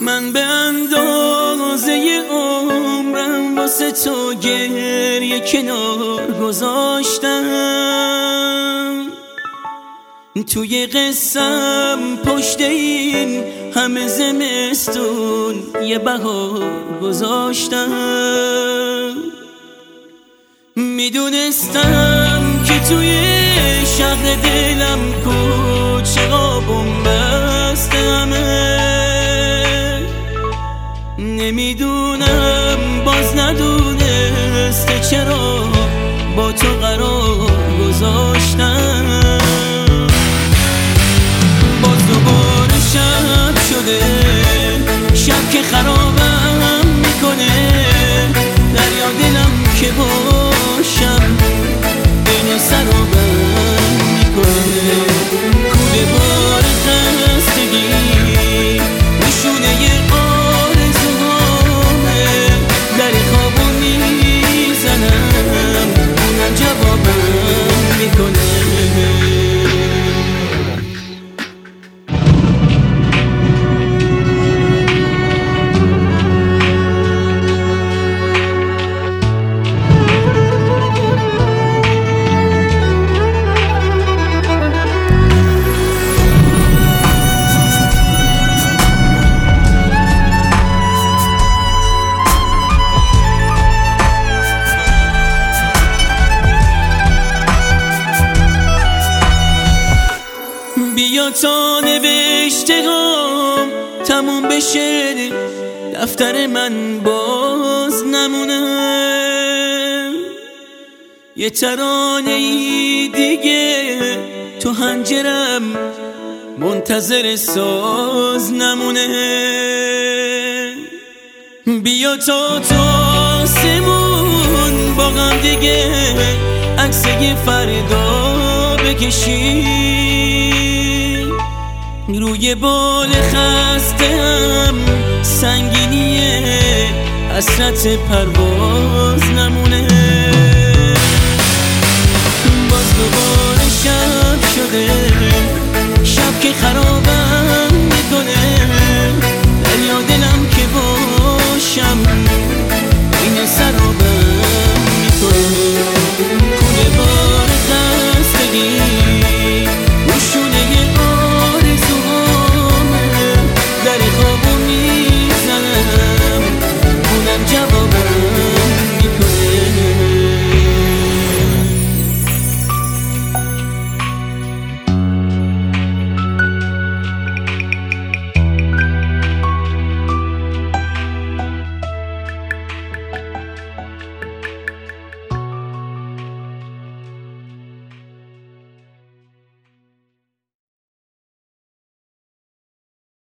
من به اندازه عمرم واسه تو گریه کنار گذاشتم. توی قصم پشت این همه زمستون یه بهار گذاشتم. میدونستم که توی شهر دلم کوچه قابم بستمه. نمیدونم باز ندونسته چرا با تو قرار گذاشتم. باز دوباره شب شده، شب که خرابم میکنه. دریا دلم که باشم بین سر و بم میکنه. کوله بار خستگی نشونه یه آرزوهامه. در خوابو میزنم اونم جوابم میکنه. بیا تا نوشته هام تموم بشه، دفتر من باز نمونه. یه ترانه ای دیگه تو حنجرم منتظر ساز نمونه. بیا تا آسمون با غم دیگه عکس یه فردا بکشی. روی بال خستم سنگینیه، حسرت پرواز نمونه. باز دوباره شب شده، شب که خرابم میکنه.